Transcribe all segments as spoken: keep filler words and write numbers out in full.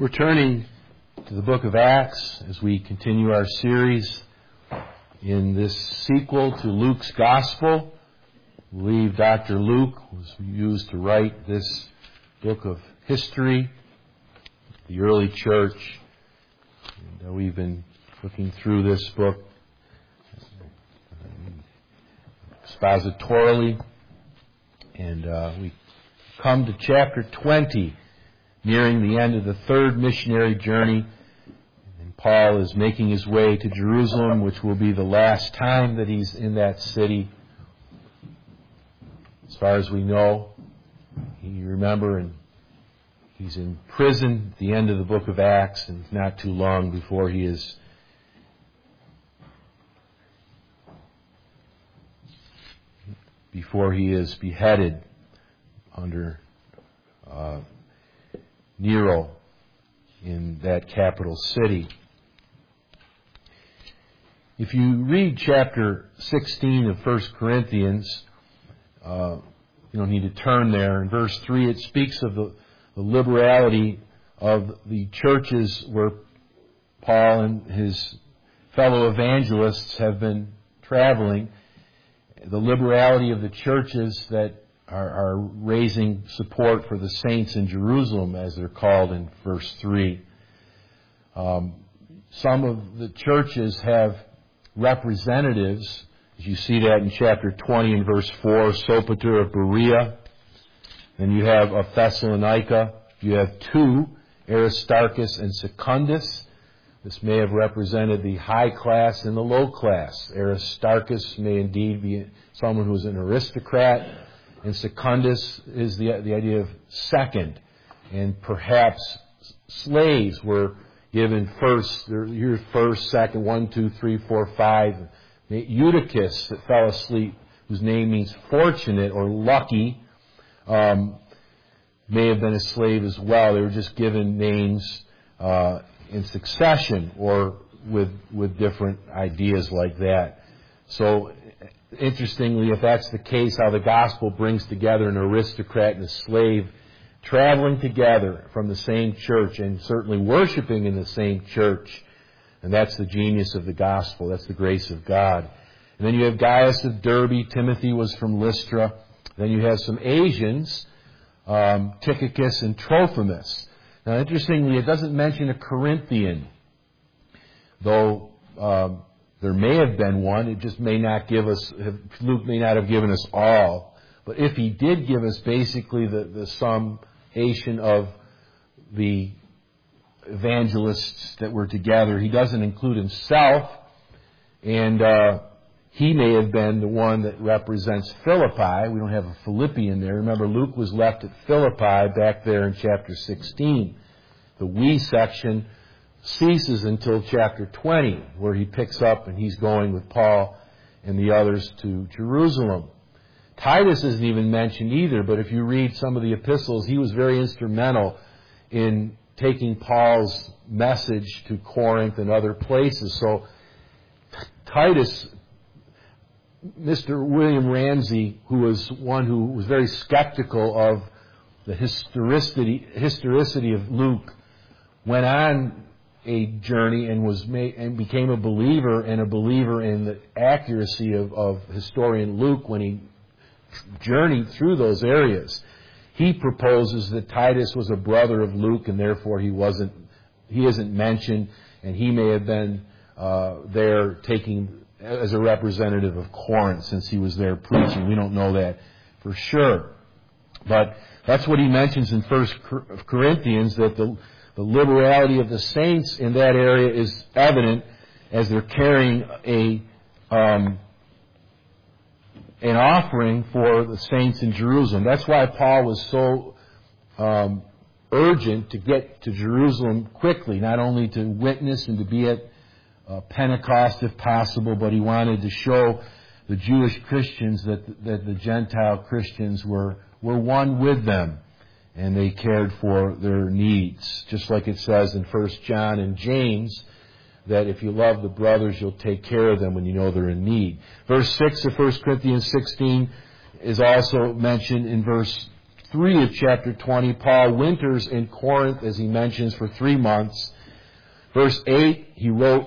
We're turning to the book of Acts as we continue our series in this sequel to Luke's Gospel. I believe Doctor Luke was used to write this book of history, the early church. And uh, we've been looking through this book expositorily, and uh, we come to chapter twenty, nearing the end of the third missionary journey. And Paul is making his way to Jerusalem, which will be the last time that he's in that city. As far as we know, you remember, and he's in prison at the end of the book of Acts, and it's not too long before he is before he is beheaded under uh, Nero in that capital city. If you read chapter sixteen of First Corinthians, uh, you don't need to turn there. In verse three, it speaks of the, the liberality of the churches where Paul and his fellow evangelists have been traveling. The liberality of the churches that are, are raising support for the saints in Jerusalem, as they're called in verse three. Um, some of the churches have representatives, as you see that in chapter twenty and verse four, Sopater of Berea. Then you have of Thessalonica. You have two, Aristarchus and Secundus. This may have represented the high class and the low class. Aristarchus may indeed be someone who is an aristocrat, and Secundus is the, the idea of second. And perhaps slaves were given first, here's first, second, one, two, three, four, five. Eutychus, that fell asleep, whose name means fortunate or lucky, um, may have been a slave as well. They were just given names uh, in succession or with with different ideas like that. So, interestingly, if that's the case, how the gospel brings together an aristocrat and a slave traveling together from the same church and certainly worshiping in the same church. And that's the genius of the gospel. That's the grace of God. And then you have Gaius of Derbe. Timothy was from Lystra. Then you have some Asians, um, Tychicus and Trophimus. Now, interestingly, it doesn't mention a Corinthian, though um, there may have been one. It just may not give us, Luke may not have given us all. But if he did give us basically the, the summation of the evangelists that were together, he doesn't include himself, and uh, he may have been the one that represents Philippi. We don't have a Philippian there. Remember, Luke was left at Philippi back there in chapter sixteen. The we section ceases until chapter twenty, where he picks up and he's going with Paul and the others to Jerusalem. Titus isn't even mentioned either, but if you read some of the epistles, he was very instrumental in taking Paul's message to Corinth and other places. So Titus, Mister William Ramsey, who was one who was very skeptical of the historicity, historicity of Luke, went on a journey and was made, and became a believer and a believer in the accuracy of, of historian Luke when he journeyed through those areas. He proposes that Titus was a brother of Luke, and therefore he wasn't, he isn't mentioned, and he may have been uh, there taking as a representative of Corinth, since he was there preaching. We don't know that for sure, but that's what he mentions in First Corinthians, that the the liberality of the saints in that area is evident as they're carrying a um, an offering for the saints in Jerusalem. That's why Paul was so um, urgent to get to Jerusalem quickly, not only to witness and to be at uh, Pentecost if possible, but he wanted to show the Jewish Christians that that the Gentile Christians were were one with them, and they cared for their needs. Just like it says in First John and James, that if you love the brothers, you'll take care of them when you know they're in need. Verse six of First Corinthians sixteen is also mentioned in verse three of chapter twenty, Paul winters in Corinth, as he mentions, for three months. Verse eight, he wrote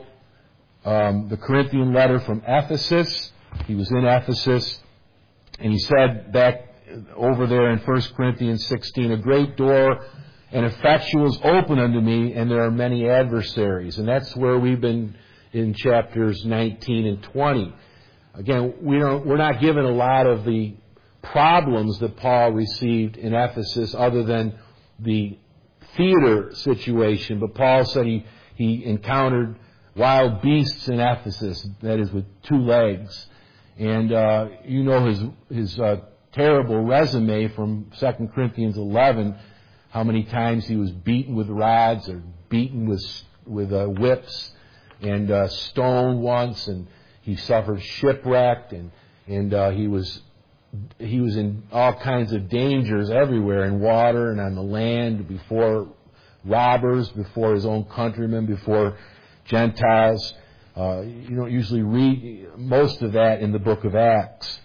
um, the Corinthian letter from Ephesus. He was in Ephesus, and he said back over there in First Corinthians sixteen, a great door and effectual is open unto me, and there are many adversaries. And that's where we've been in chapters nineteen and twenty. Again, we don't, we're not given a lot of the problems that Paul received in Ephesus other than the theater situation. But Paul said he, he encountered wild beasts in Ephesus, that is with two legs. And uh, you know his, his uh, terrible resume from Second Corinthians eleven, how many times he was beaten with rods or beaten with, with uh, whips and uh, stoned once, and he suffered shipwreck, and and uh, he was he was in all kinds of dangers everywhere, in water and on the land, before robbers, before his own countrymen, before Gentiles. Uh, you don't usually read most of that in the book of Acts.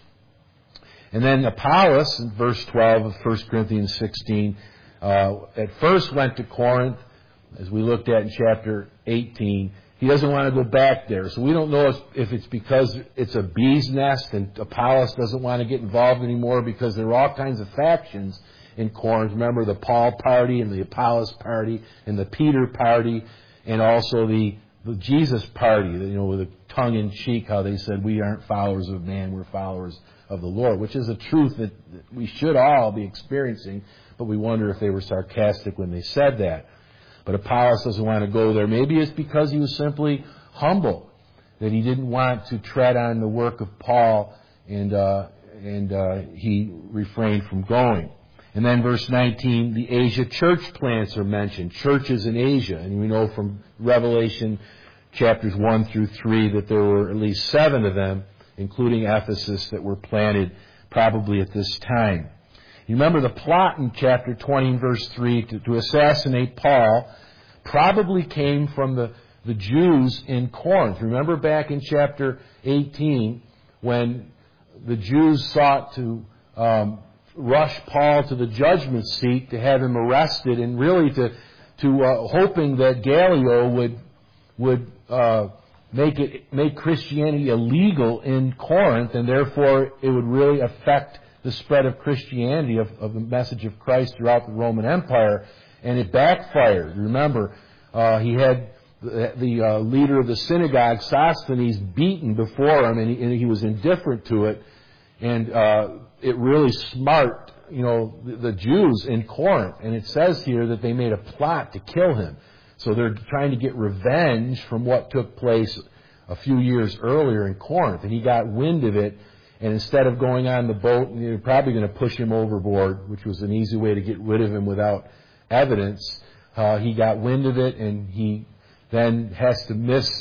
And then Apollos, in verse twelve of First Corinthians sixteen, uh, at first went to Corinth, as we looked at in chapter eighteen. He doesn't want to go back there. So we don't know if, if it's because it's a bee's nest and Apollos doesn't want to get involved anymore, because there are all kinds of factions in Corinth. Remember the Paul party and the Apollos party and the Peter party, and also the, the Jesus party, you know, with a tongue-in-cheek, how they said, we aren't followers of man, we're followers of the Lord, which is a truth that we should all be experiencing, but we wonder if they were sarcastic when they said that. But Apollos doesn't want to go there. Maybe it's because he was simply humble, that he didn't want to tread on the work of Paul, and uh, and uh, he refrained from going. And then verse nineteen, the Asia church plants are mentioned, churches in Asia. And we know from Revelation chapters one through three that there were at least seven of them, including Ephesus, that were planted probably at this time. You remember the plot in chapter twenty, verse three, to, to assassinate Paul probably came from the, the Jews in Corinth. Remember back in chapter eighteen, when the Jews sought to um, rush Paul to the judgment seat to have him arrested, and really to to uh, hoping that Gallio would would uh, make it make Christianity illegal in Corinth, and therefore it would really affect the spread of Christianity, of, of the message of Christ throughout the Roman Empire, and it backfired. Remember, uh, he had the, the uh, leader of the synagogue, Sosthenes, beaten before him, and he, and he was indifferent to it, and uh, it really smarted, you know, the, the Jews in Corinth, and it says here that they made a plot to kill him. So they're trying to get revenge from what took place a few years earlier in Corinth, and he got wind of it. And instead of going on the boat, they're probably going to push him overboard, which was an easy way to get rid of him without evidence. Uh, he got wind of it, and he then has to miss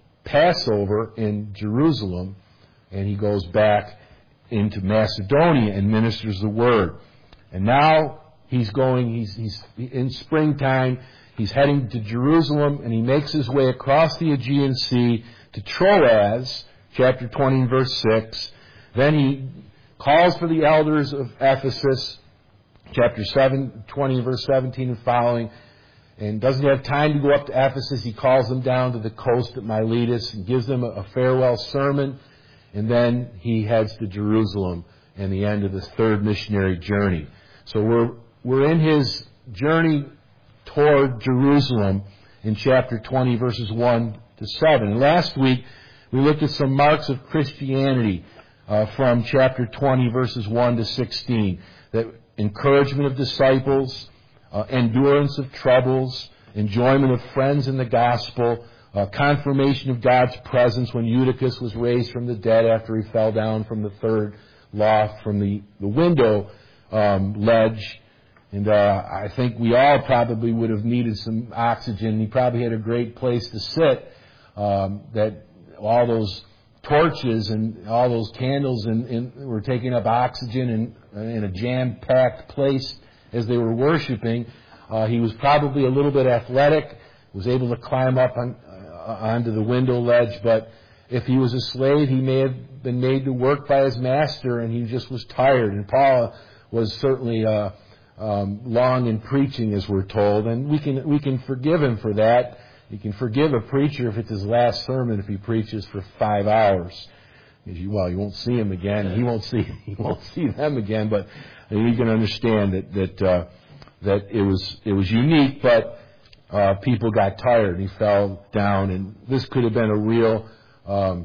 Passover in Jerusalem, and he goes back into Macedonia and ministers the word. And now he's going, he's, he's in springtime, he's heading to Jerusalem, and he makes his way across the Aegean Sea to Troas, chapter twenty, verse six. Then he calls for the elders of Ephesus, chapter seven, twenty, verse seventeen and following, and doesn't have time to go up to Ephesus. He calls them down to the coast at Miletus and gives them a farewell sermon, and then he heads to Jerusalem and the end of this third missionary journey. So we're we're in his journey toward Jerusalem in chapter twenty, verses one to seven. Last week we looked at some marks of Christianity Uh, from chapter twenty, verses one to sixteen. That encouragement of disciples, uh, endurance of troubles, enjoyment of friends in the gospel, uh, confirmation of God's presence when Eutychus was raised from the dead after he fell down from the third loft from the, the window um, ledge. And uh, I think we all probably would have needed some oxygen. He probably had a great place to sit, um, that all those torches and all those candles and, and were taking up oxygen in, in a jam-packed place as they were worshiping. Uh, he was probably a little bit athletic, was able to climb up on, uh, onto the window ledge, but if he was a slave, he may have been made to work by his master, and he just was tired. And Paul was certainly uh, um, long in preaching, as we're told, and we can we can forgive him for that. You can forgive a preacher if it's his last sermon if he preaches for five hours. You, well, you won't see him again. He won't see he won't see them again. But you can understand that that uh, that it was it was unique, but uh, people got tired. He fell down, and this could have been a real um,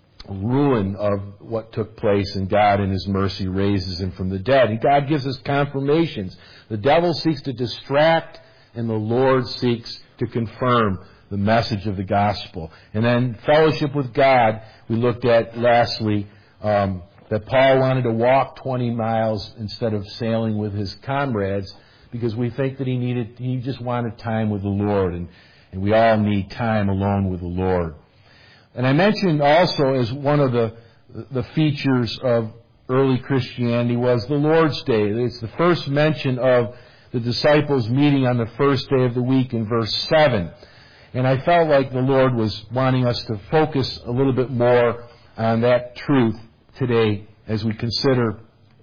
ruin of what took place. And God, in His mercy, raises him from the dead. And God gives us confirmations. The devil seeks to distract, and the Lord seeks to confirm the message of the gospel. And then fellowship with God, we looked at lastly, um, that Paul wanted to walk twenty miles instead of sailing with his comrades, because we think that he needed, he just wanted time with the Lord, and, and we all need time alone with the Lord. And I mentioned also as one of the, the features of early Christianity was the Lord's Day. It's the first mention of the disciples meeting on the first day of the week in verse seven. And I felt like the Lord was wanting us to focus a little bit more on that truth today as we consider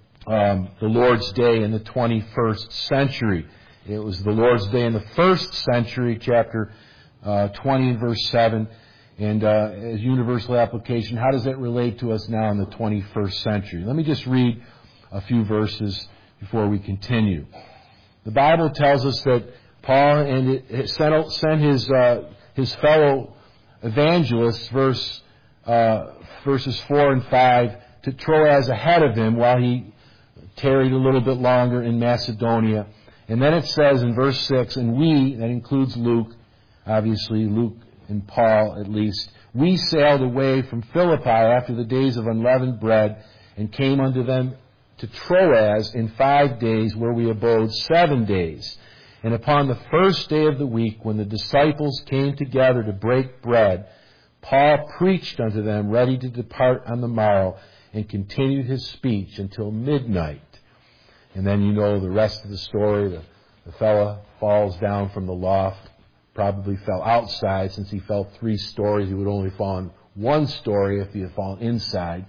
um, the Lord's Day in the twenty-first century. It was the Lord's Day in the first century, chapter uh, twenty and verse seven. And uh, as universal application, how does that relate to us now in the twenty-first century? Let me just read a few verses before we continue. The Bible tells us that Paul and it sent, sent his uh, his fellow evangelists, verse uh, verses four and five, to Troas ahead of him while he tarried a little bit longer in Macedonia. And then it says in verse six, and we, that includes Luke, obviously Luke and Paul at least, we sailed away from Philippi after the days of unleavened bread and came unto them to Troas in five days, where we abode seven days. And upon the first day of the week, when the disciples came together to break bread, Paul preached unto them, ready to depart on the morrow, and continued his speech until midnight. And then you know the rest of the story. The, the fella falls down from the loft, probably fell outside. Since he fell three stories, he would only fall in one story if he had fallen inside.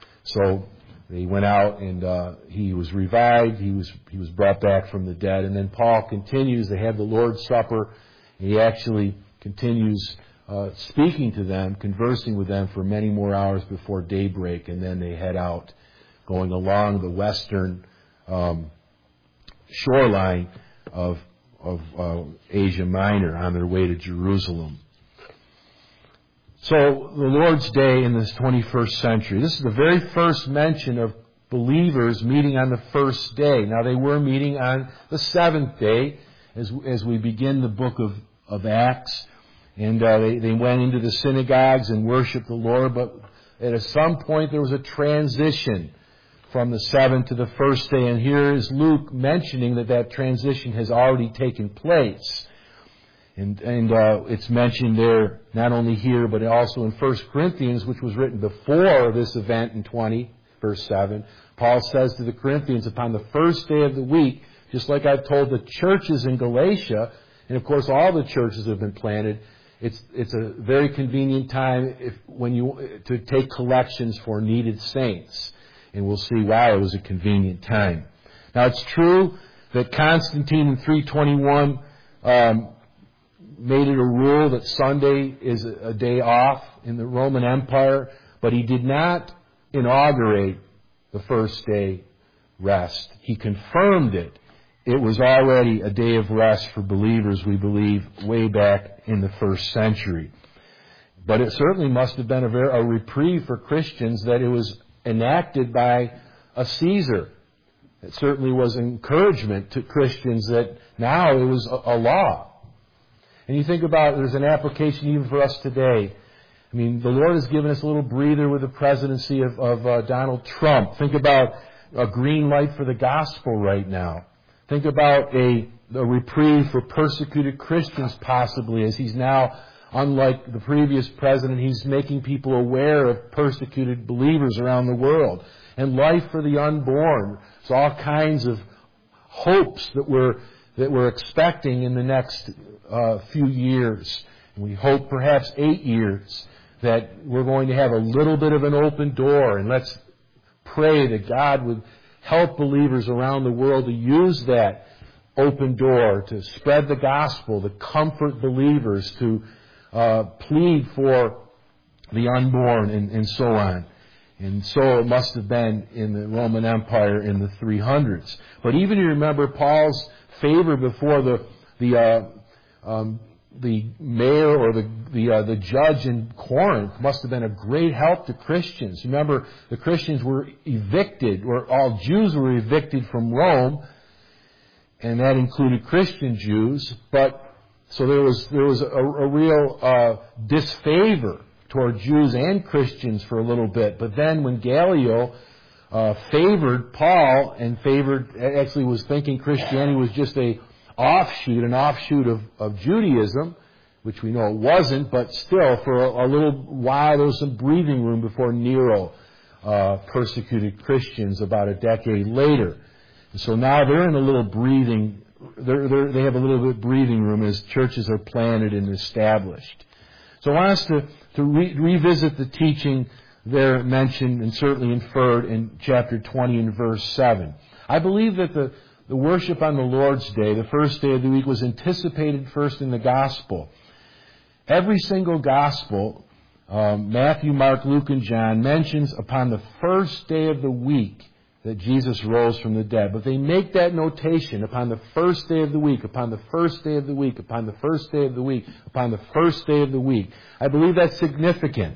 So they went out, and uh, he was revived. He was he was brought back from the dead. And then Paul continues. They have the Lord's Supper. He actually continues uh, speaking to them, conversing with them for many more hours before daybreak. And then they head out, going along the western um, shoreline of of uh, Asia Minor on their way to Jerusalem. So the Lord's Day in this twenty-first century. This is the very first mention of believers meeting on the first day. Now they were meeting on the seventh day as as we begin the book of, of Acts. And uh, they, they went into the synagogues and worshiped the Lord. But at some point there was a transition from the seventh to the first day. And here is Luke mentioning that that transition has already taken place. And, and uh, it's mentioned there not only here, but also in First Corinthians, which was written before this event in twenty, verse seven. Paul says to the Corinthians, upon the first day of the week, just like I've told the churches in Galatia, and of course all the churches have been planted, it's it's a very convenient time if when you to take collections for needed saints. And we'll see why it was a convenient time. Now it's true that Constantine in three twenty-one um, made it a rule that Sunday is a day off in the Roman Empire, but he did not inaugurate the first day rest. He confirmed it. It was already a day of rest for believers, we believe, way back in the first century. But it certainly must have been a, very, a reprieve for Christians that it was enacted by a Caesar. It certainly was encouragement to Christians that now it was a, a law. And you think about, there's an application even for us today. I mean, the Lord has given us a little breather with the presidency of, of uh, Donald Trump. Think about a green light for the gospel right now. Think about a, a reprieve for persecuted Christians possibly, as he's now, unlike the previous president, he's making people aware of persecuted believers around the world. And life for the unborn. So all kinds of hopes that we're that we're expecting in the next uh, few years. And we hope perhaps eight years that we're going to have a little bit of an open door. And let's pray that God would help believers around the world to use that open door, to spread the gospel, to comfort believers, to uh, plead for the unborn, and, and so on. And so it must have been in the Roman Empire in the three hundreds. But even you remember Paul's favor before the the uh, um, the mayor or the the uh, the judge in Corinth must have been a great help to Christians. Remember, the Christians were evicted, or all Jews were evicted from Rome, and that included Christian Jews. But so there was there was a, a real uh, disfavor toward Jews and Christians for a little bit. But then when Gallio uh, favored Paul and favored, actually was thinking Christianity was just a offshoot, an offshoot of, of Judaism, which we know it wasn't, but still for a, a little while there was some breathing room before Nero uh, persecuted Christians about a decade later. And so now they're in a little breathing, they're, they're, they have a little bit of breathing room as churches are planted and established. So I want us to, to re- revisit the teaching there mentioned and certainly inferred in chapter twenty and verse seven. I believe that the, the worship on the Lord's Day, the first day of the week, was anticipated first in the gospel. Every single gospel, um, Matthew, Mark, Luke, and John, mentions upon the first day of the week that Jesus rose from the dead. But they make that notation upon the first day of the week, upon the first day of the week, upon the first day of the week, upon the first day of the week. I believe that's significant.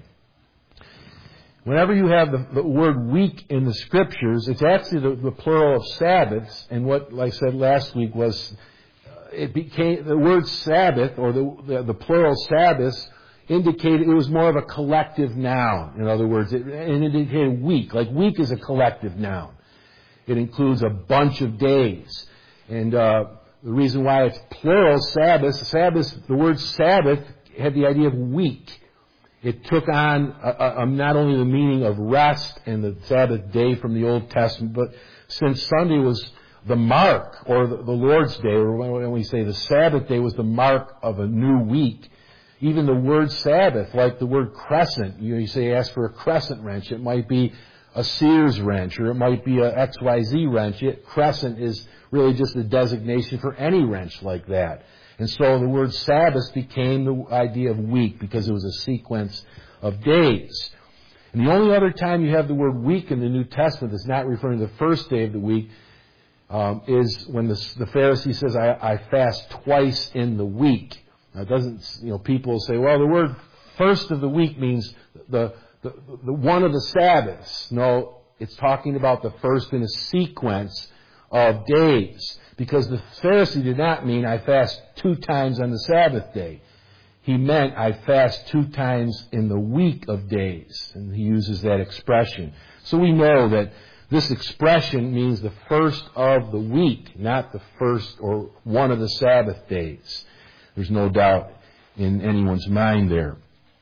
Whenever you have the, the word week in the Scriptures, it's actually the, the plural of Sabbaths. And what, like I said last week, was uh, it became the word Sabbath, or the, the, the plural Sabbaths, indicated it was more of a collective noun. In other words, it, it indicated week. Like week is a collective noun. It includes a bunch of days. And uh, the reason why it's plural, Sabbath, Sabbath, the word Sabbath had the idea of week. It took on a, a, not only the meaning of rest and the Sabbath day from the Old Testament, but since Sunday was the mark, or the, the Lord's Day, or when we say the Sabbath day was the mark of a new week, even the word Sabbath, like the word crescent, you, know, you say ask for a crescent wrench, it might be a Sears wrench, or it might be a X Y Z wrench. It, crescent is really just a designation for any wrench like that. And so the word Sabbath became the idea of week because it was a sequence of days. And the only other time you have the word week in the New Testament that's not referring to the first day of the week um, is when the, the Pharisee says, I, I fast twice in the week. Now, it doesn't, you know, people say, well, the word first of the week means the, the, the one of the Sabbaths. No, it's talking about the first in a sequence of days. Because the Pharisee did not mean I fast two times on the Sabbath day. He meant I fast two times in the week of days. And he uses that expression. So we know that this expression means the first of the week, not the first or one of the Sabbath days. There's no doubt in anyone's mind there.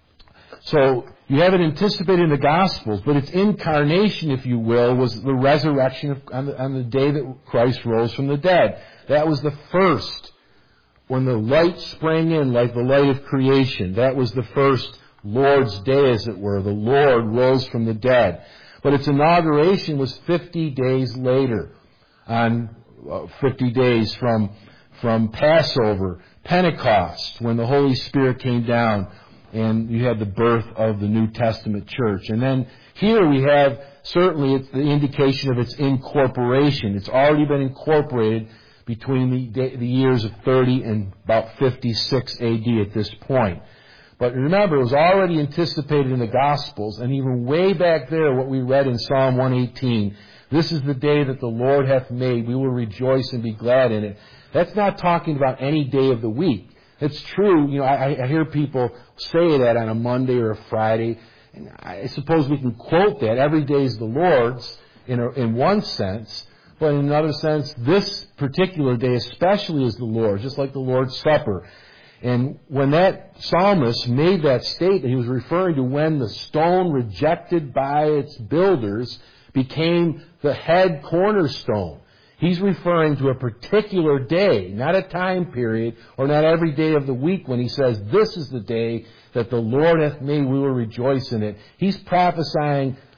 So you have it anticipated in the Gospels, but its incarnation, if you will, was the resurrection of, on, the, on the day that Christ rose from the dead. That was the first, when the light sprang in like the light of creation. That was the first Lord's Day, as it were. The Lord rose from the dead. But its inauguration was fifty days later, on uh, fifty days from, from Passover, Pentecost, when the Holy Spirit came down. And you had the birth of the New Testament church. And then here we have, certainly, it's the indication of its incorporation. It's already been incorporated between the, the years of thirty and about fifty-six A D at this point. But remember, it was already anticipated in the Gospels, and even way back there, what we read in Psalm one eighteen, this is the day that the Lord hath made. We will rejoice and be glad in it. That's not talking about any day of the week. It's true, you know, I, I hear people say that on a Monday or a Friday, and I suppose we can quote that. Every day is the Lord's in, a, in one sense, but in another sense, this particular day especially is the Lord's, just like the Lord's Supper. And when that psalmist made that statement, he was referring to when the stone rejected by its builders became the head cornerstone. He's referring to a particular day, not a time period, or not every day of the week when he says, this is the day that the Lord hath made, we will rejoice in it. He's prophesying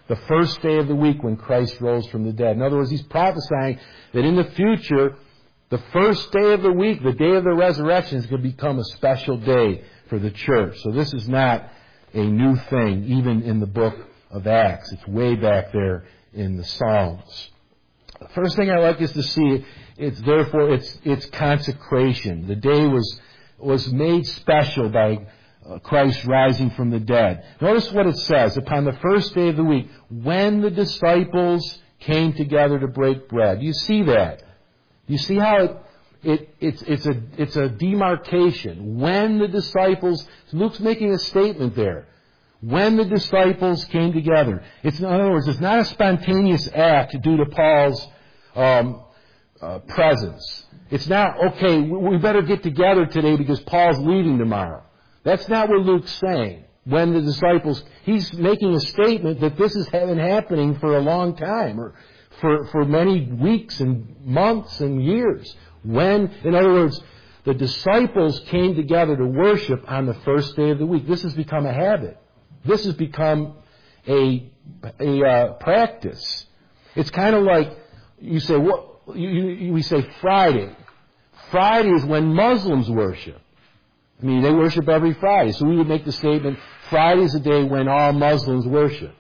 the first day of the week when Christ rose from the dead. In other words, he's prophesying that in the future, the first day of the week, the day of the resurrection, is going to become a special day for the church. So this is not a new thing, even in the book of Acts. It's way back there in the Psalms. The first thing I like is to see, it's therefore, it's, it's consecration. The day was, was made special by Christ rising from the dead. Notice what it says. Upon the first day of the week, when the disciples came together to break bread. Do you see that? You see how it, it, it's, it's, a, it's a demarcation. When the disciples, Luke's making a statement there. When the disciples came together. It's, in other words, it's not a spontaneous act due to Paul's um, uh, presence. It's not, okay, we better get together today because Paul's leaving tomorrow. That's not what Luke's saying. When the disciples, he's making a statement that this has been happening for a long time, or for, for many weeks and months and years. When, in other words, the disciples came together to worship on the first day of the week. This has become a habit. This has become a, a uh, practice. It's kind of like, you say, what, you, you, we say Friday. Friday is when Muslims worship. I mean, they worship every Friday. So we would make the statement, Friday is the day when all Muslims worship.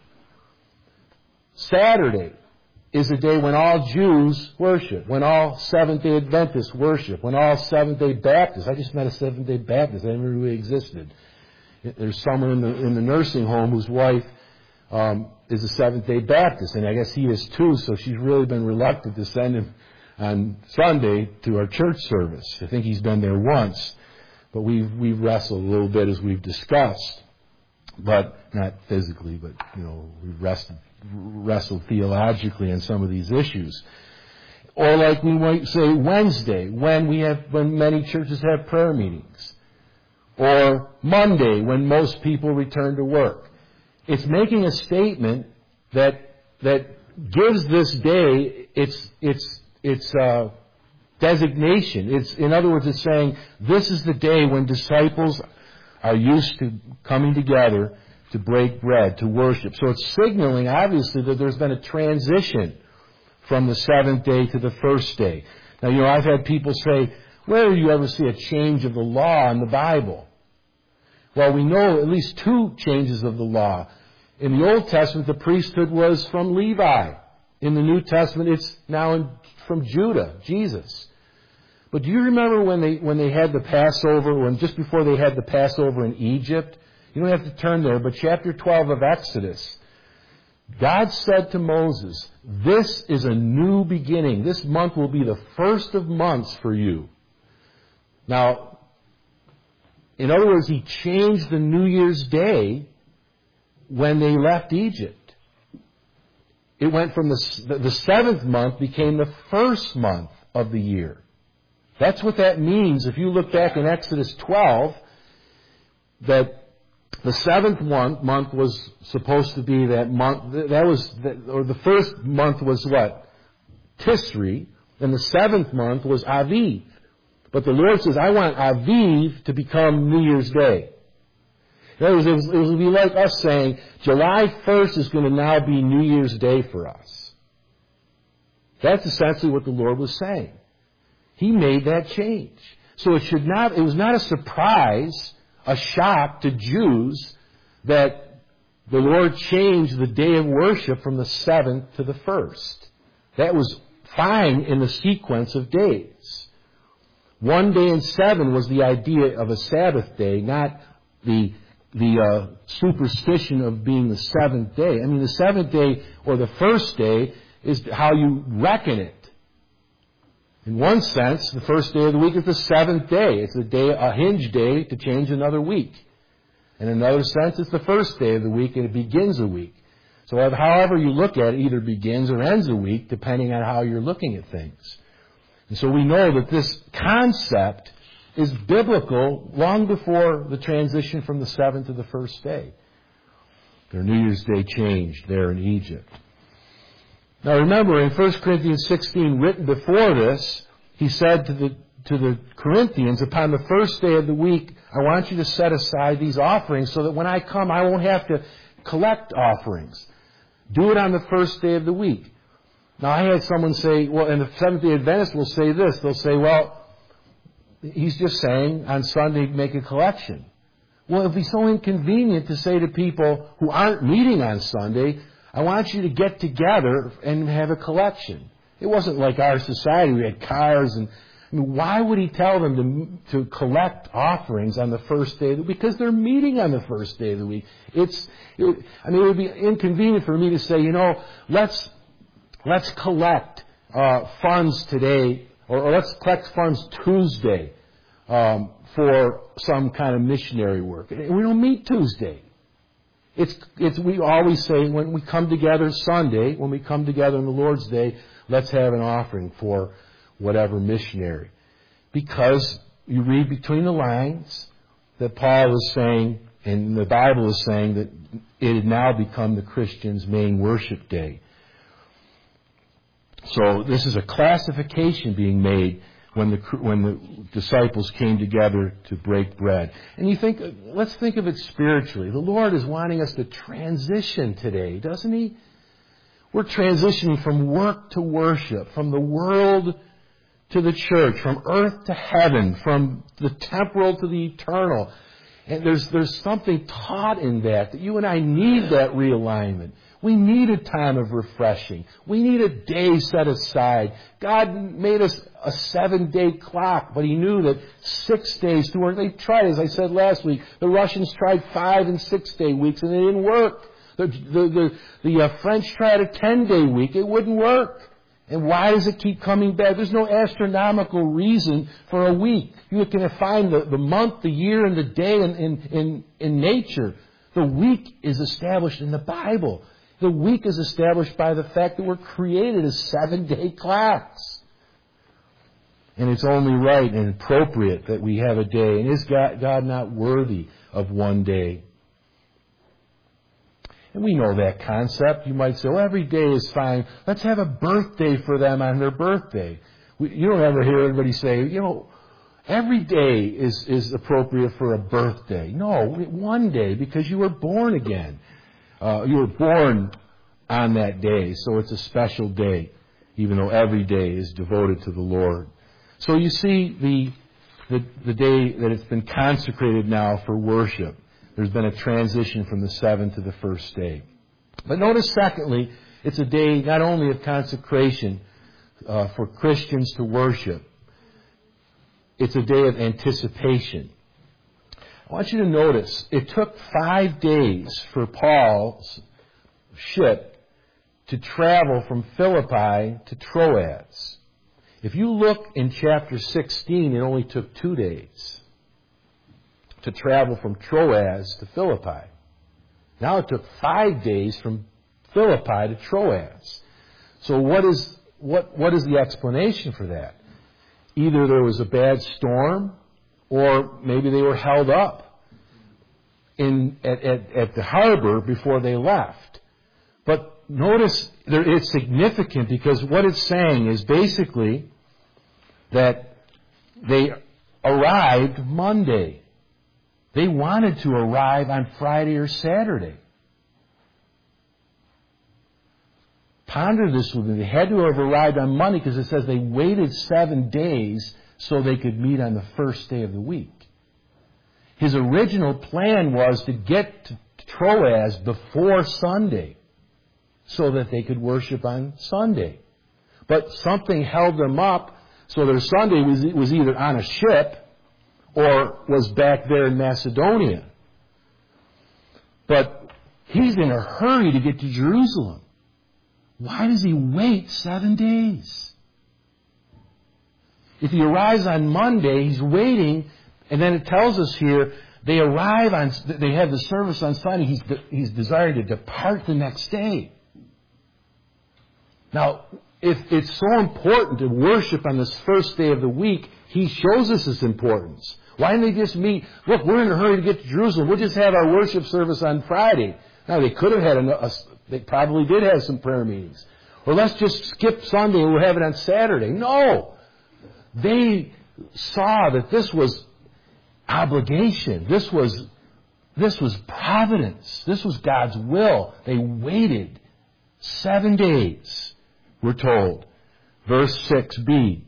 Saturday is the day when all Jews worship, when all Seventh-day Adventists worship, when all Seventh-day Baptists. I just met a Seventh-day Baptist. I didn't know really existed. There's someone in the, in the nursing home whose wife um, is a Seventh-day Baptist, and I guess he is too, so she's really been reluctant to send him on Sunday to our church service. I think he's been there once. But we've, we've wrestled a little bit as we've discussed, but not physically, but, you know, we've wrestled, wrestled theologically on some of these issues. Or like we might say Wednesday, when we have, when many churches have prayer meetings. Or Monday, when most people return to work. It's making a statement that, that gives this day its, its, its, uh, designation. It's, in other words, it's saying this is the day when disciples are used to coming together to break bread, to worship. So it's signaling, obviously, that there's been a transition from the seventh day to the first day. Now, you know, I've had people say, where do you ever see a change of the law in the Bible? Well, we know at least two changes of the law. In the Old Testament, the priesthood was from Levi. In the New Testament, it's now in, from Judah, Jesus. But do you remember when they when they had the Passover, when just before they had the Passover in Egypt? You don't have to turn there, but chapter twelve of Exodus, God said to Moses, this is a new beginning. This month will be the first of months for you. Now, in other words, he changed the New Year's Day when they left Egypt. It went from the, the seventh month became the first month of the year. That's what that means. If you look back in Exodus twelve, that the seventh month, month was supposed to be that month, that was, or the first month was what? Tisri, and the seventh month was Aviv. But the Lord says, I want Aviv to become New Year's Day. In other words, it, was, it would be like us saying, July first is going to now be New Year's Day for us. That's essentially what the Lord was saying. He made that change. So it should not, it was not a surprise, a shock to Jews that the Lord changed the day of worship from the seventh to the first. That was fine in the sequence of days. One day in seven was the idea of a Sabbath day, not the the uh, superstition of being the seventh day. I mean, the seventh day or the first day is how you reckon it. In one sense, the first day of the week is the seventh day. It's a day, a hinge day to change another week. In another sense, it's the first day of the week and it begins a week. So however you look at it, either begins or ends a week, depending on how you're looking at things. And so we know that this concept is biblical long before the transition from the seventh to the first day. Their New Year's Day changed there in Egypt. Now remember, in First Corinthians sixteen, written before this, he said to the to the Corinthians, upon the first day of the week, I want you to set aside these offerings so that when I come, I won't have to collect offerings. Do it on the first day of the week. Now, I had someone say, well, and the Seventh-day Adventists will say this. They'll say, well, he's just saying on Sunday make a collection. Well, it'd be so inconvenient to say to people who aren't meeting on Sunday, I want you to get together and have a collection. It wasn't like our society. We had cars and I mean, why would he tell them to, to collect offerings on the first day of the week? Because they're meeting on the first day of the week. It's, it, I mean, it would be inconvenient for me to say, you know, let's let's collect uh, funds today, or, or let's collect funds Tuesday um, for some kind of missionary work. We don't meet Tuesday. It's it's we always say when we come together Sunday, when we come together on the Lord's Day, let's have an offering for whatever missionary. Because you read between the lines that Paul is saying, and the Bible is saying, that it had now become the Christian's main worship day. So this is a classification being made when the when the disciples came together to break bread. And you think, let's think of it spiritually. The Lord is wanting us to transition today, doesn't He? We're transitioning from work to worship, from the world to the church, from earth to heaven, from the temporal to the eternal. And there's there's something taught in that, that you and I need that realignment. We need a time of refreshing. We need a day set aside. God made us a seven-day clock, but He knew that six days to work. They tried, as I said last week, the Russians tried five and six-day weeks, and it didn't work. The, the, the, the uh, French tried a ten-day week. It wouldn't work. And why does it keep coming back? There's no astronomical reason for a week. You can find the, the month, the year, and the day in, in, in, in nature. The week is established in the Bible. The week is established by the fact that we're created as seven-day clocks. And it's only right and appropriate that we have a day. And is God, God not worthy of one day? And we know that concept. You might say, well, every day is fine. Let's have a birthday for them on their birthday. We, you don't ever hear anybody say, you know, every day is, is appropriate for a birthday. No, one day, because you were born again. Uh, you were born on that day, so it's a special day, even though every day is devoted to the Lord. So you see the, the, the day that it's been consecrated now for worship. There's been a transition from the seventh to the first day. But notice, secondly, it's a day not only of consecration uh, for Christians to worship, it's a day of anticipation. I want you to notice, it took five days for Paul's ship to travel from Philippi to Troas. If you look in chapter sixteen, it only took two days to travel from Troas to Philippi. Now it took five days from Philippi to Troas. So what is what what is the explanation for that? Either there was a bad storm, or maybe they were held up in at, at, at the harbor before they left. But notice there, it's significant because what it's saying is basically that they arrived Monday. They wanted to arrive on Friday or Saturday. Ponder this with me. They had to have arrived on Monday because it says they waited seven days so they could meet on the first day of the week. His original plan was to get to Troas before Sunday so that they could worship on Sunday. But something held them up, so their Sunday was, was either on a ship or was back there in Macedonia. But he's in a hurry to get to Jerusalem. Why does he wait seven days? If he arrives on Monday, he's waiting, and then it tells us here, they arrive on, they have the service on Sunday, he's, he's desired to depart the next day. Now, if it's so important to worship on this first day of the week, he shows us its importance. Why didn't they just meet, look, we're in a hurry to get to Jerusalem, we'll just have our worship service on Friday. Now, they could have had, a, a, they probably did have some prayer meetings. Or let's just skip Sunday and we'll have it on Saturday. No! They saw that this was obligation. This was, this was providence. This was God's will. They waited Seven days, we're told. Verse six b,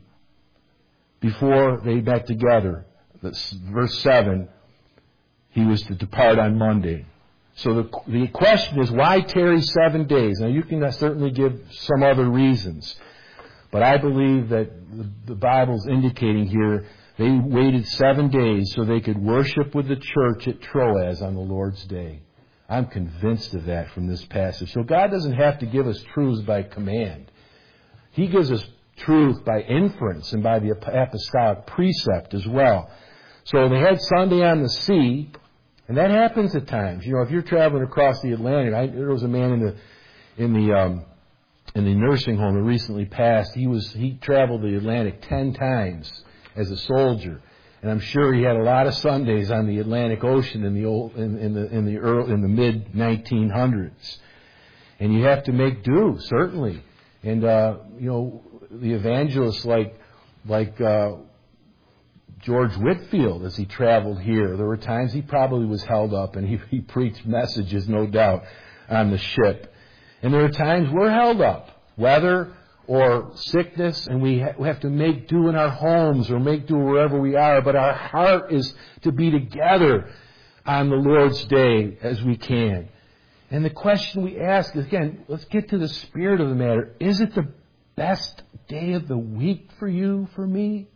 before they met together. Verse seven, he was to depart on Monday. So the, the question is, why tarry seven days? Now you can certainly give some other reasons. But I believe that the, the Bible's indicating here they waited seven days so they could worship with the church at Troas on the Lord's Day. I'm convinced of that from this passage. So God doesn't have to give us truths by command. He gives us truth by inference and by the apostolic precept as well. So they had Sunday on the sea, and that happens at times. You know, if you're traveling across the Atlantic, I, there was a man in the in the um, in the nursing home that recently passed. He was he traveled the Atlantic ten times as a soldier, and I'm sure he had a lot of Sundays on the Atlantic Ocean in the old in, in the in the early, in the mid nineteen hundreds. And you have to make do, certainly. And uh, you know, the evangelists like like. Uh, George Whitefield, as he traveled here, there were times he probably was held up, and he, he preached messages, no doubt, on the ship. And there are times we're held up, weather or sickness, and we, ha- we have to make do in our homes or make do wherever we are. But our heart is to be together on the Lord's Day as we can. And the question we ask is, again, let's get to the spirit of the matter. Is it the best day of the week for you, for me?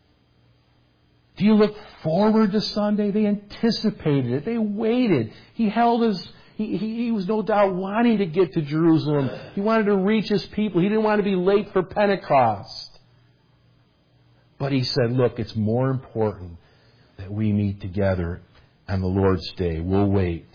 Do you look forward to Sunday? They anticipated it. They waited. He held his, he, he, he was no doubt wanting to get to Jerusalem. He wanted to reach his people. He didn't want to be late for Pentecost. But he said, look, it's more important that we meet together on the Lord's Day. We'll wait.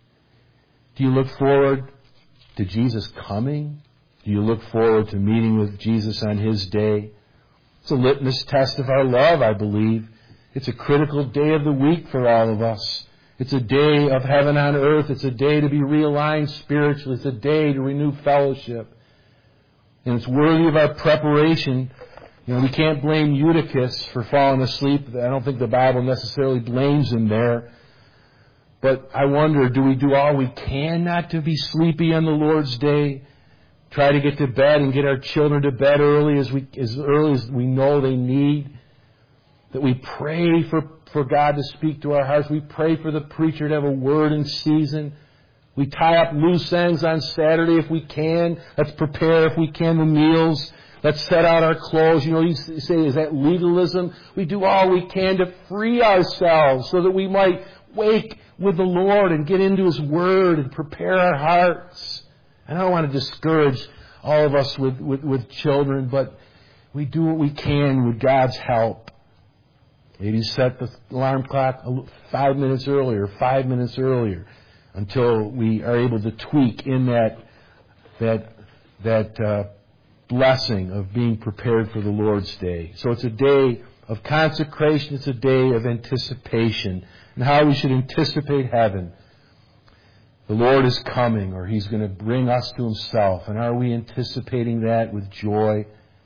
Do you look forward to Jesus coming? Do you look forward to meeting with Jesus on His day? It's a litmus test of our love, I believe. It's a critical day of the week for all of us. It's a day of heaven on earth. It's a day to be realigned spiritually. It's a day to renew fellowship. And it's worthy of our preparation. You know, we can't blame Eutychus for falling asleep. I don't think the Bible necessarily blames him there. But I wonder, do we do all we can not to be sleepy on the Lord's Day? Try to get to bed and get our children to bed early as we as early as we know they need. That we pray for, for God to speak to our hearts. We pray for the preacher to have a word in season. We tie up loose ends on Saturday if we can. Let's prepare if we can the meals. Let's set out our clothes. You know, you say, is that legalism? We do all we can to free ourselves so that we might wake with the Lord and get into His Word and prepare our hearts. And I don't want to discourage all of us with, with, with children, but we do what we can with God's help. Maybe set the alarm clock five minutes earlier, five minutes earlier, until we are able to tweak in that that that uh, blessing of being prepared for the Lord's Day. So it's a day of consecration. It's a day of anticipation, and how we should anticipate heaven. The Lord is coming, or He's going to bring us to Himself. And are we anticipating that with joy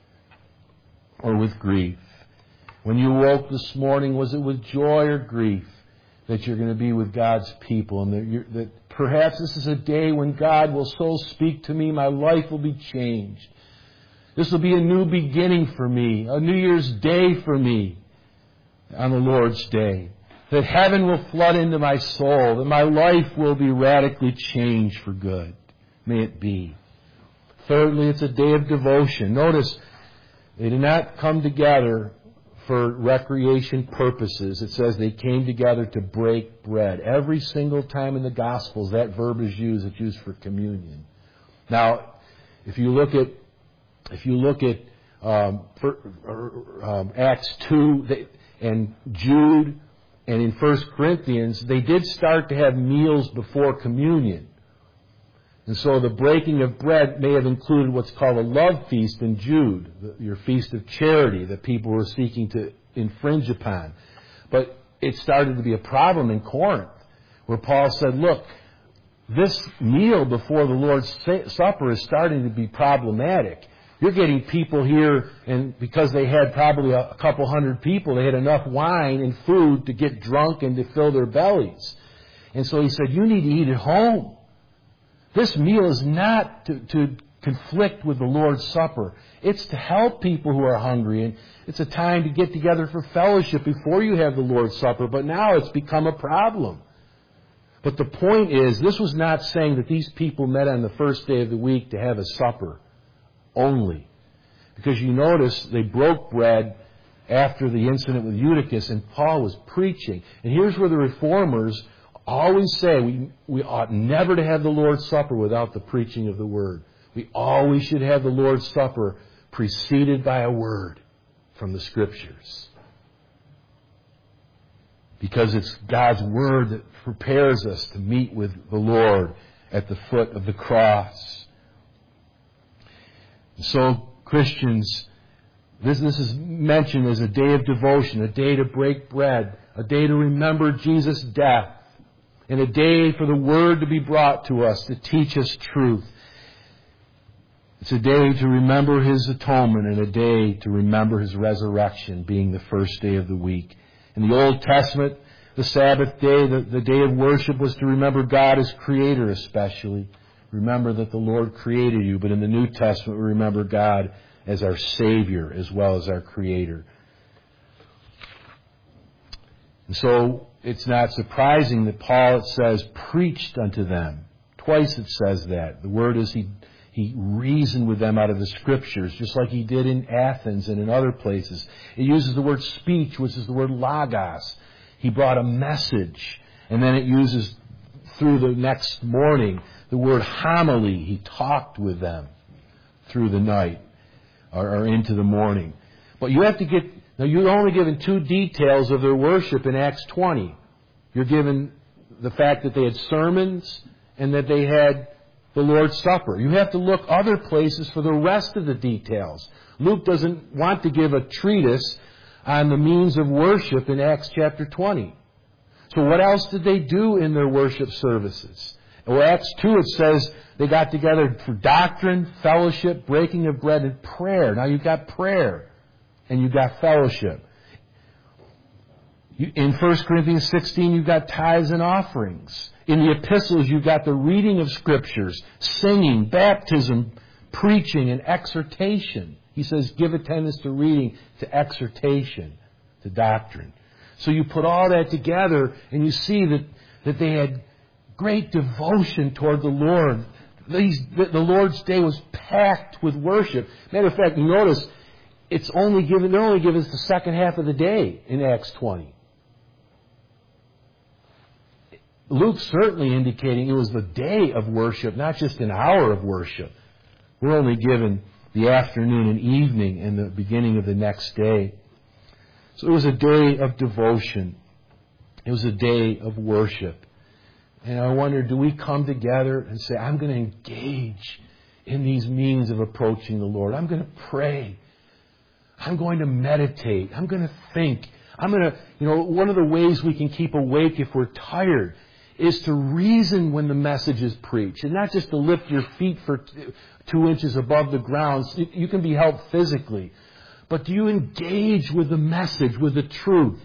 or with grief? When you woke this morning, was it with joy or grief that you're going to be with God's people? And that, you're, that perhaps this is a day when God will so speak to me, my life will be changed. This will be a new beginning for me, a New Year's Day for me on the Lord's Day. That heaven will flood into my soul, that my life will be radically changed for good. May it be. Thirdly, it's a day of devotion. Notice, they did not come together for recreation purposes. It says they came together to break bread. Every single time in the Gospels that verb is used, it's used for communion. Now, if you look at if you look at um, for, um, Acts two they, and Jude, and in First Corinthians, they did start to have meals before communion. And so the breaking of bread may have included what's called a love feast in Jude, your feast of charity that people were seeking to infringe upon. But it started to be a problem in Corinth, where Paul said, look, this meal before the Lord's Supper is starting to be problematic. You're getting people here, and because they had probably a couple hundred people, they had enough wine and food to get drunk and to fill their bellies. And so he said, you need to eat at home. This meal is not to, to conflict with the Lord's Supper. It's to help people who are hungry, and it's a time to get together for fellowship before you have the Lord's Supper. But now it's become a problem. But the point is, this was not saying that these people met on the first day of the week to have a supper only. Because you notice they broke bread after the incident with Eutychus, and Paul was preaching. And here's where the Reformers always say we, we ought never to have the Lord's Supper without the preaching of the Word. We always should have the Lord's Supper preceded by a word from the Scriptures. Because it's God's Word that prepares us to meet with the Lord at the foot of the cross. So, Christians, this, this is mentioned as a day of devotion, a day to break bread, a day to remember Jesus' death, and a day for the Word to be brought to us to teach us truth. It's a day to remember His atonement and a day to remember His resurrection, being the first day of the week. In the Old Testament, the Sabbath day, the, the day of worship, was to remember God as Creator especially. Remember that the Lord created you. But in the New Testament, we remember God as our Savior as well as our Creator. And so it's not surprising that Paul, it says, preached unto them. Twice it says that. The word is he, he reasoned with them out of the Scriptures, just like he did in Athens and in other places. It uses the word speech, which is the word logos. He brought a message. And then it uses, through the next morning, the word homily. He talked with them through the night or, or into the morning. But you have to get... Now, you're only given two details of their worship in Acts twenty. You're given the fact that they had sermons and that they had the Lord's Supper. You have to look other places for the rest of the details. Luke doesn't want to give a treatise on the means of worship in Acts chapter twenty. So what else did they do in their worship services? Well, Acts two, it says they got together for doctrine, fellowship, breaking of bread, and prayer. Now, you've got prayer. And you've got fellowship. In First Corinthians sixteen, you've got tithes and offerings. In the epistles, you've got the reading of Scriptures, singing, baptism, preaching, and exhortation. He says, give attendance to reading, to exhortation, to doctrine. So you put all that together, and you see that, that they had great devotion toward the Lord. These, the, the Lord's Day was packed with worship. Matter of fact, you notice, It's only given, they're only given us the second half of the day in Acts twenty. Luke's certainly indicating it was the day of worship, not just an hour of worship. We're only given the afternoon and evening and the beginning of the next day. So it was a day of devotion. It was a day of worship. And I wonder, do we come together and say, I'm going to engage in these means of approaching the Lord. I'm going to pray. I'm going to meditate. I'm going to think. I'm going to, you know, one of the ways we can keep awake if we're tired is to reason when the message is preached. And not just to lift your feet for two inches above the ground. You can be helped physically. But do you engage with the message, with the truth?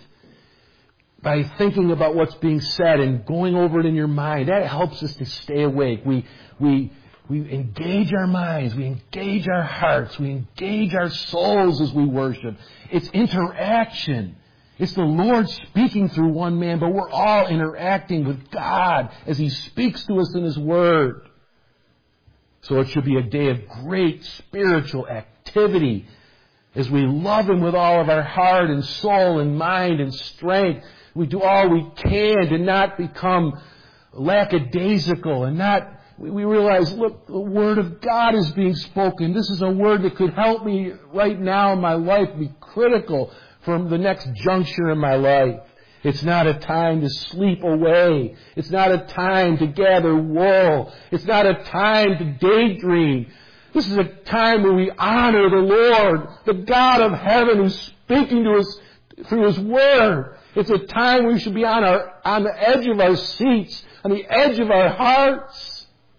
By thinking about what's being said and going over it in your mind. That helps us to stay awake. We, we, We engage our minds, we engage our hearts, we engage our souls as we worship. It's interaction. It's the Lord speaking through one man, but we're all interacting with God as He speaks to us in His Word. So it should be a day of great spiritual activity as we love Him with all of our heart and soul and mind and strength. We do all we can to not become lackadaisical and not... We realize, look, the Word of God is being spoken. This is a Word that could help me right now in my life, be critical for the next juncture in my life. It's not a time to sleep away. It's not a time to gather wool. It's not a time to daydream. This is a time where we honor the Lord, the God of heaven who's speaking to us through His Word. It's a time we should be on our on the edge of our seats, on the edge of our hearts.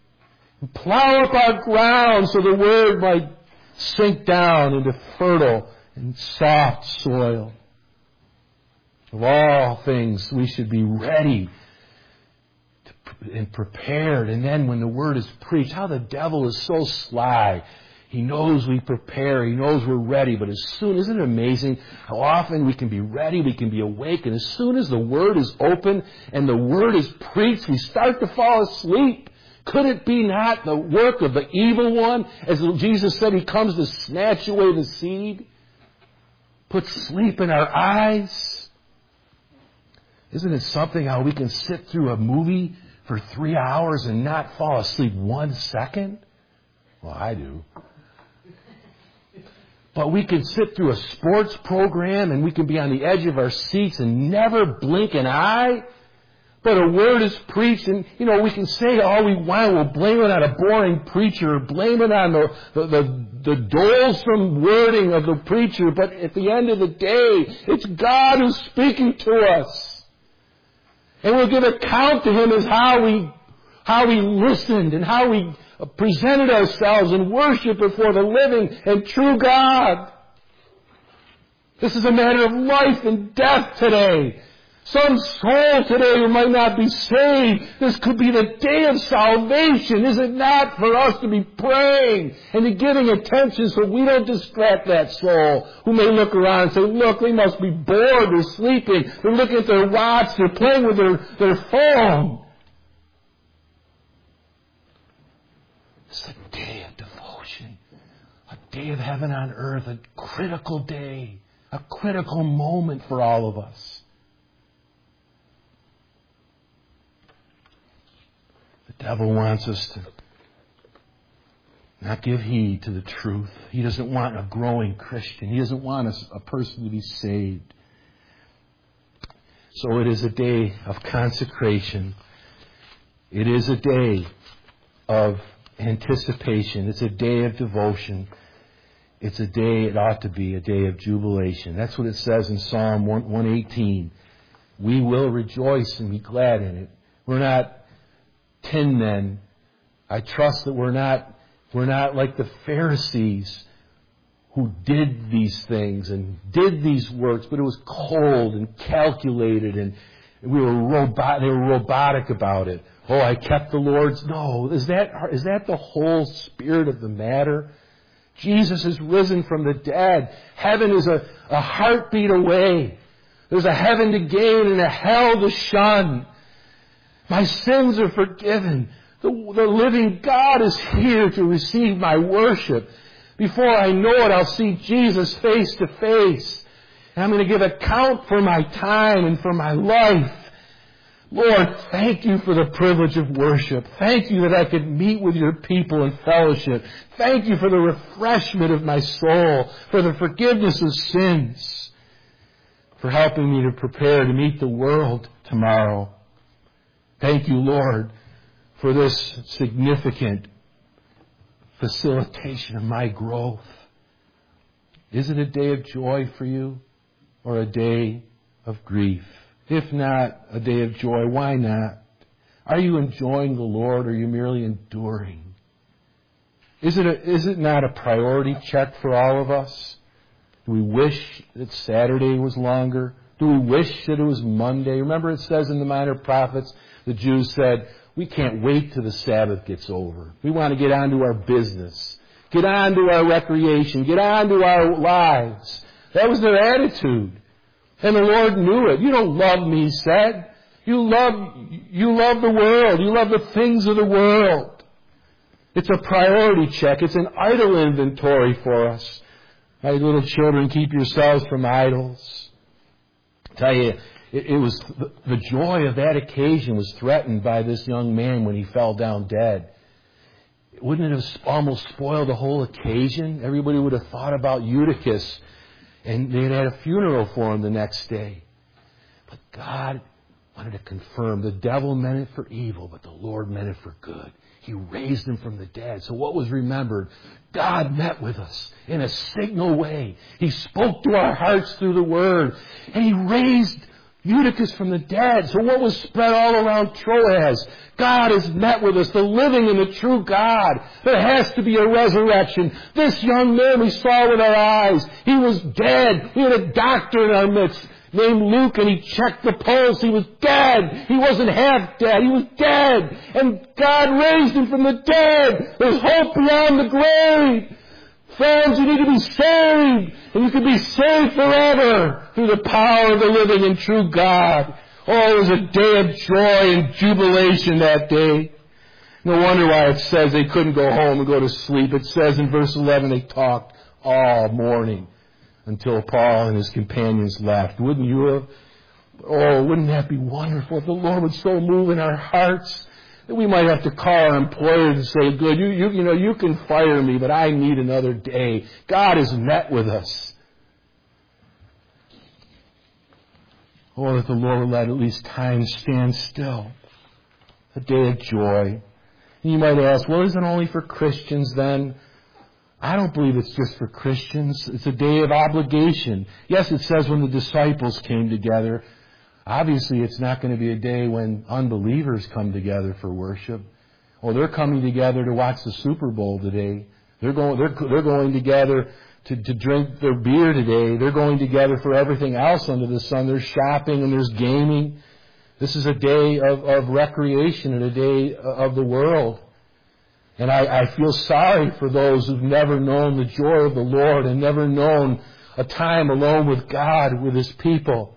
Plow up our ground so the Word might sink down into fertile and soft soil. Of all things, we should be ready to and prepared. And then when the Word is preached, how the devil is so sly. He knows we prepare. He knows we're ready. But as soon, isn't it amazing how often we can be ready, we can be awake, and as soon as the Word is open and the Word is preached, we start to fall asleep. Could it be not the work of the evil one? As Jesus said, he comes to snatch away the seed. Put sleep in our eyes. Isn't it something how we can sit through a movie for three hours and not fall asleep one second? Well, I do. But we can sit through a sports program and we can be on the edge of our seats and never blink an eye. But a word is preached and, you know, we can say all we want. We'll blame it on a boring preacher, or blame it on the, the, the, the dolesome wording of the preacher. But at the end of the day, it's God who's speaking to us. And we'll give account to Him as how we, how we listened and how we presented ourselves in worship before the living and true God. This is a matter of life and death today. Some soul today who might not be saved, this could be the day of salvation. Is it not for us to be praying and to giving attention so we don't distract that soul who may look around and say, look, they must be bored, they're sleeping, they're looking at their watch, they're playing with their, their phone. It's a day of devotion, a day of heaven on earth, a critical day, a critical moment for all of us. The devil wants us to not give heed to the truth. He doesn't want a growing Christian. He doesn't want us, a person to be saved. So it is a day of consecration. It is a day of anticipation. It's a day of devotion. It's a day, it ought to be, a day of jubilation. That's what it says in Psalm one eighteen. We will rejoice and be glad in it. We're not tin men. I trust that we're not, we're not like the Pharisees who did these things and did these works, but it was cold and calculated and we were robot, they were robotic about it. Oh, I kept the Lord's. No, is that, is that the whole spirit of the matter? Jesus is risen from the dead. Heaven is a, a heartbeat away. There's a heaven to gain and a hell to shun. My sins are forgiven. The, the living God is here to receive my worship. Before I know it, I'll see Jesus face to face. And I'm going to give account for my time and for my life. Lord, thank you for the privilege of worship. Thank you that I could meet with your people in fellowship. Thank you for the refreshment of my soul, for the forgiveness of sins, for helping me to prepare to meet the world tomorrow. Thank you, Lord, for this significant facilitation of my growth. Is it a day of joy for you or a day of grief? If not a day of joy, why not? Are you enjoying the Lord or are you merely enduring? Is it, a, is it not a priority check for all of us? Do we wish that Saturday was longer? Do we wish that it was Monday? Remember it says in the Minor Prophets, the Jews said, we can't wait till the Sabbath gets over. We want to get on to our business. Get on to our recreation. Get on to our lives. That was their attitude. And the Lord knew it. You don't love me, he said. You love, you love the world. You love the things of the world. It's a priority check. It's an idol inventory for us. My little children, keep yourselves from idols. I tell you, it, it was the, the joy of that occasion was threatened by this young man when he fell down dead. Wouldn't it have almost spoiled the whole occasion? Everybody would have thought about Eutychus, and they had had a funeral for him the next day. But God wanted to confirm the devil meant it for evil, but the Lord meant it for good. He raised him from the dead. So what was remembered? God met with us in a signal way. He spoke to our hearts through the Word, and He raised Eutychus from the dead. So what was spread all around Troas? God has met with us, the living and the true God. There has to be a resurrection. This young man we saw with our eyes, he was dead. We had a doctor in our midst. named Luke, and he checked the pulse. He was dead. He wasn't half dead. He was dead. And God raised him from the dead. There's hope beyond the grave. Friends, you need to be saved. And you can be saved forever through the power of the living and true God. Oh, it was a day of joy and jubilation that day. No wonder why it says they couldn't go home and go to sleep. It says in verse eleven they talked all morning until Paul and his companions left. Wouldn't you have? Oh, wouldn't that be wonderful if the Lord would so move in our hearts that we might have to call our employer and say, good, you, you, you know, you can fire me, but I need another day. God has met with us. Oh, that the Lord would let at least time stand still. A day of joy. And you might ask, well, isn't it only for Christians then? I don't believe it's just for Christians. It's a day of obligation. Yes, it says when the disciples came together. Obviously, it's not going to be a day when unbelievers come together for worship. Oh, they're coming together to watch the Super Bowl today. They're going, they're, they're going together to, to drink their beer today. They're going together for everything else under the sun. There's shopping and there's gaming. This is a day of, of recreation and a day of the world. And I, I feel sorry for those who've never known the joy of the Lord and never known a time alone with God, with His people.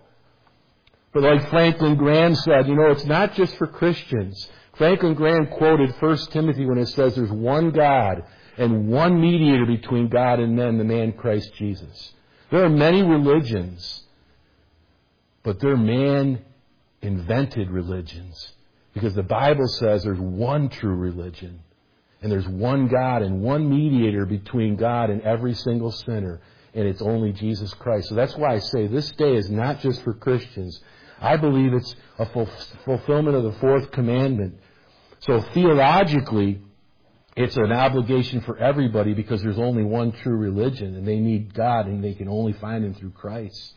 But like Franklin Graham said, you know, it's not just for Christians. Franklin Graham quoted First Timothy when it says there's one God and one mediator between God and men, the man Christ Jesus. There are many religions, but they're man-invented religions. Because the Bible says there's one true religion. And there's one God and one mediator between God and every single sinner. And it's only Jesus Christ. So that's why I say this day is not just for Christians. I believe it's a fulfillment of the fourth commandment. So theologically, it's an obligation for everybody because there's only one true religion. And they need God and they can only find Him through Christ.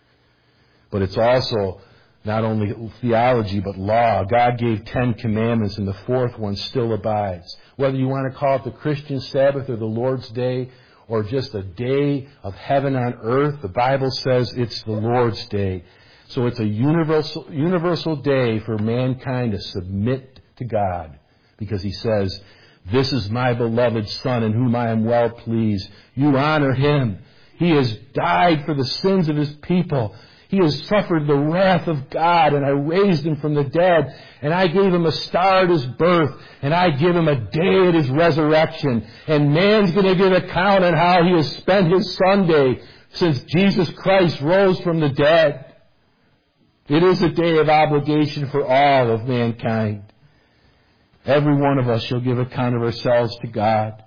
But it's also not only theology, but law. God gave ten commandments, and the fourth one still abides. Whether you want to call it the Christian Sabbath or the Lord's Day, or just a day of heaven on earth, the Bible says it's the Lord's Day. So it's a universal, universal day for mankind to submit to God. Because He says, this is my beloved Son in whom I am well pleased. You honor Him. He has died for the sins of His people. He has suffered the wrath of God, and I raised Him from the dead, and I gave Him a star at His birth, and I give Him a day at His resurrection. And man's going to give account on how he has spent his Sunday since Jesus Christ rose from the dead. It is a day of obligation for all of mankind. Every one of us shall give account of ourselves to God.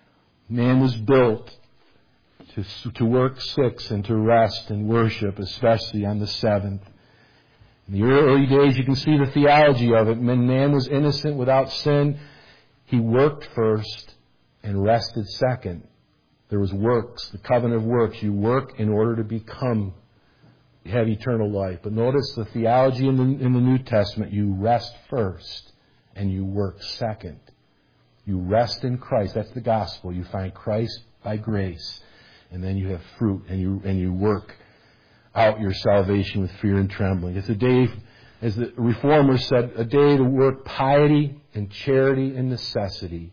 Man was built to, to work six and to rest and worship, especially on the seventh. In the early days, you can see the theology of it. When man was innocent without sin, he worked first and rested second. There was works, the covenant of works. You work in order to become, have eternal life. But notice the theology in the, in the New Testament. You rest first and you work second. You rest in Christ. That's the gospel. You find Christ by grace. And then you have fruit and you and you work out your salvation with fear and trembling. It's a day, as the Reformers said, a day to work piety and charity and necessity.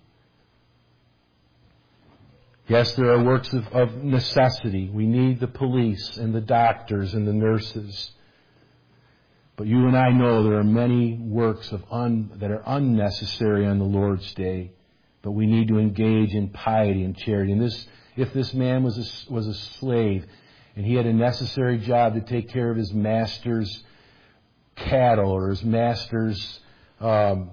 Yes, there are works of, of necessity. We need the police and the doctors and the nurses. But you and I know there are many works of un, that are unnecessary on the Lord's day. But we need to engage in piety and charity. And this, if this man was a, was a slave and he had a necessary job to take care of his master's cattle or his master's um,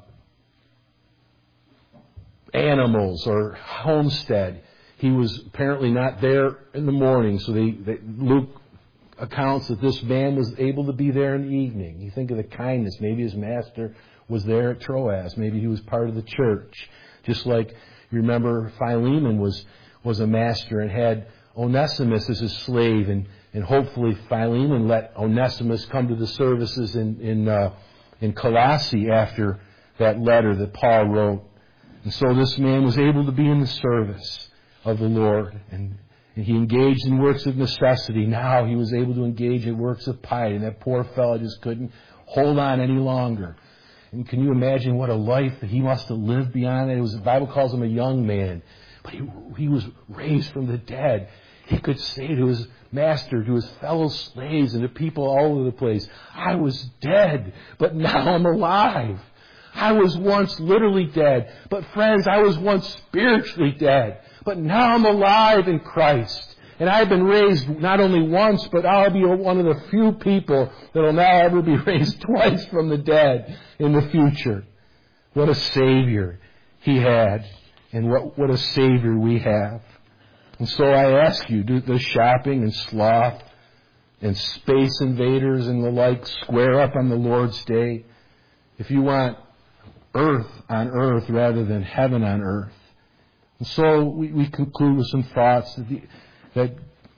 animals or homestead, he was apparently not there in the morning. So they, they, Luke accounts that this man was able to be there in the evening. You think of the kindness. Maybe his master was there at Troas. Maybe he was part of the church. Just like you remember Philemon was, was a master and had Onesimus as his slave. And, and hopefully Philemon let Onesimus come to the services in, in, uh, in Colossae after that letter that Paul wrote. And so this man was able to be in the service of the Lord. And And he engaged in works of necessity. Now he was able to engage in works of piety. And that poor fellow just couldn't hold on any longer. And can you imagine what a life that he must have lived beyond that? It was, the Bible calls him a young man. But he, he was raised from the dead. He could say to his master, to his fellow slaves, and to people all over the place, I was dead, but now I'm alive. I was once literally dead. But friends, I was once spiritually dead. But now I'm alive in Christ. And I've been raised not only once, but I'll be one of the few people that will now ever be raised twice from the dead in the future. What a Savior he had. And what, what a Savior we have. And so I ask you, do the shopping and sloth and space invaders and the like square up on the Lord's day? If you want earth on earth rather than heaven on earth. And so we, we conclude with some thoughts that, the, that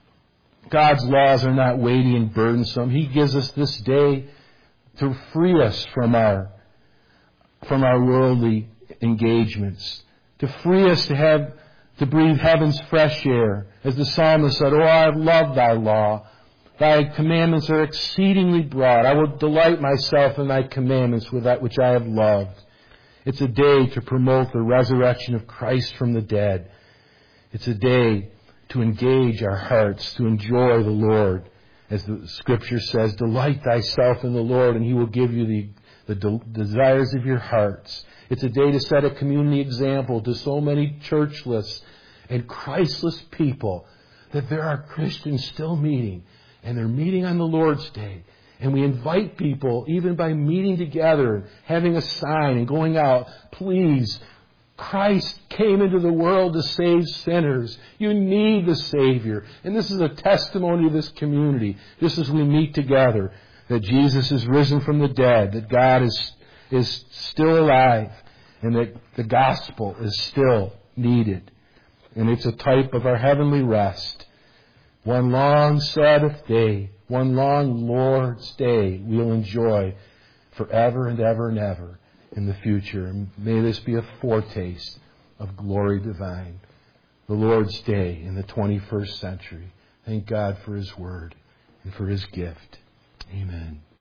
God's laws are not weighty and burdensome. He gives us this day to free us from our, from our worldly engagements, to free us to have, to breathe heaven's fresh air. As the psalmist said, oh, I love thy law. Thy commandments are exceedingly broad. I will delight myself in thy commandments with that which I have loved. It's a day to promote the resurrection of Christ from the dead. It's a day to engage our hearts, to enjoy the Lord. As the Scripture says, delight thyself in the Lord and he will give you the, the de- desires of your hearts. It's a day to set a community example to so many churchless and Christless people that there are Christians still meeting, and they're meeting on the Lord's Day. And we invite people, even by meeting together, having a sign and going out, please, Christ came into the world to save sinners. You need the Savior. And this is a testimony of this community, just as we meet together, that Jesus is risen from the dead, that God is, is still alive, and that the gospel is still needed. And it's a type of our heavenly rest. One long Sabbath day, one long Lord's Day we'll enjoy forever and ever and ever in the future. And may this be a foretaste of glory divine. The Lord's Day in the twenty-first century. Thank God for His Word and for His gift. Amen.